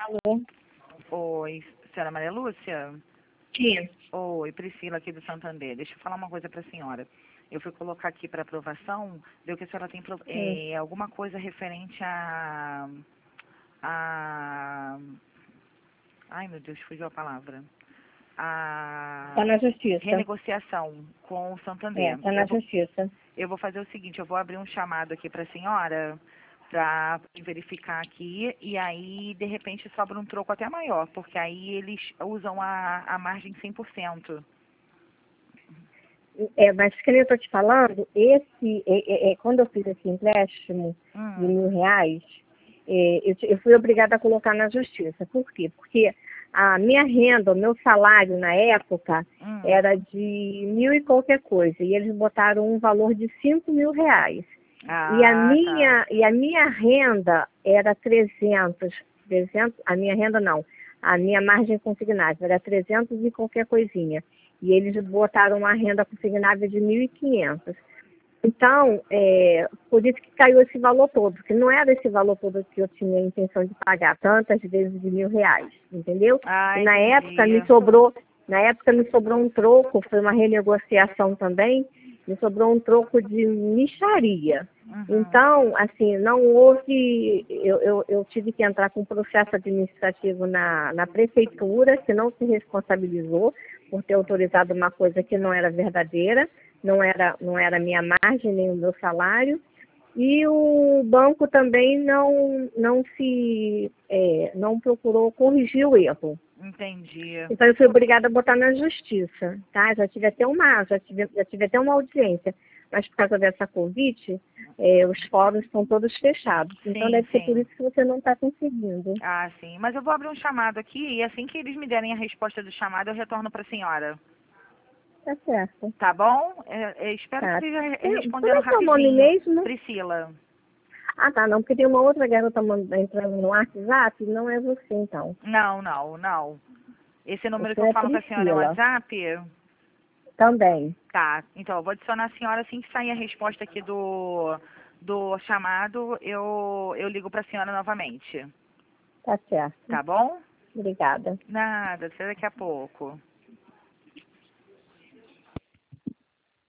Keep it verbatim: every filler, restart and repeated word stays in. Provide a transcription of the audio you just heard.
Alô? Oi, senhora Maria Lúcia? Quem? Oi, Priscila aqui do Santander. Deixa eu falar uma coisa para a senhora. Eu fui colocar aqui para aprovação, deu que a senhora tem pro- Hum. é, alguma coisa referente a, a... Ai, meu Deus, fugiu a palavra. A Tá na justiça. renegociação com o É, Santander. tá na Eu vou, justiça. eu vou fazer o seguinte, eu vou abrir um chamado aqui para a senhora para verificar aqui e aí, de repente, sobra um troco até maior, porque aí eles usam a, a margem cem por cento. É, mas que nem eu tô te falando, esse, é, é, é, quando eu fiz esse empréstimo de Hum, mil reais, é, eu, te- eu fui obrigada a colocar na justiça. Por quê? Porque a minha renda, o meu salário na época hum. era de mil e qualquer coisa, e eles botaram um valor de cinco mil reais. E a Ah, tá. minha, e a minha renda era trezentos, trezentos, a minha renda não, a minha margem consignável era trezentos e qualquer coisinha. E eles botaram uma renda consignável de mil e quinhentos. Então, é, por isso que caiu esse valor todo, porque não era esse valor todo que eu tinha a intenção de pagar, tantas vezes de mil reais, entendeu? Ah, E na época me entendi. sobrou, na época me sobrou um troco, foi uma renegociação também, me sobrou um troco de mixaria. Uhum. Então, assim, não houve, eu, eu, eu tive que entrar com um processo administrativo na, na prefeitura, que não se responsabilizou por ter autorizado uma coisa que não era verdadeira, não era, não era a minha margem, nem o meu salário, e o banco também não, não se, é, não procurou corrigir o erro. Entendi. Então eu fui obrigada a botar na justiça, tá? Já tive até uma, já tive, já tive até uma audiência, mas por causa dessa Covid, é, os fóruns estão todos fechados. Então Sim, deve ser por sim. isso que você não está conseguindo. Ah, sim. Mas eu vou abrir um chamado aqui e assim que eles me derem a resposta do chamado, eu retorno para a senhora. Tá certo. Tá bom? É, é, espero que Tá. esteja re- Tem- Como respondendo é seu nome rapidinho. mesmo? Priscila. Ah, tá, não, porque tem uma outra garota mand- entrando no WhatsApp, não é você, então. Não, não, não. Esse número que Você eu é falo com a senhora é o Priscila. WhatsApp? Também. Tá. Então, eu vou adicionar a senhora assim que sair a resposta aqui do, do chamado, eu, eu ligo para a senhora novamente. Tá certo. Tá bom? Obrigada. Nada, até daqui a pouco.